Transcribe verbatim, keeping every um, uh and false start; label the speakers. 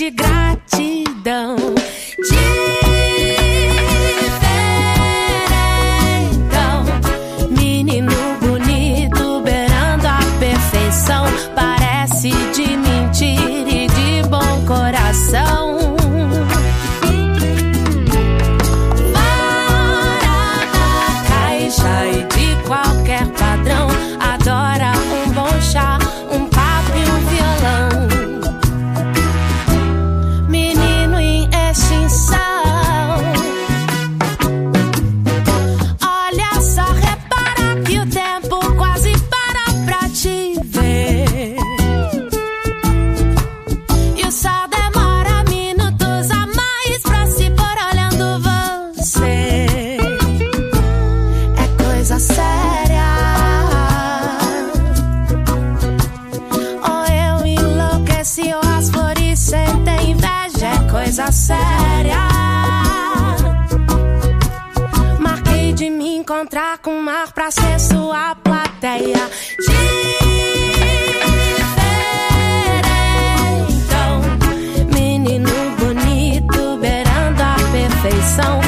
Speaker 1: de gratidão. Diferentão, menino bonito, beirando a perfeição. Parece de mentira e de bom coração. Fora da caixa e de qualquer padrão. Adora um bom chá, um papo e um violão. Menino em extinção. Olha só, repara que o tempo quase para pra te ver. E o sol demora minutos a mais pra se pôr olhando você. É coisa séria. Ou eu enlouqueci ou as flores sentem inveja. É coisa séria. Marquei de me encontrar com o mar pra ser sua plateia. Diferentão, menino bonito, beirando a perfeição.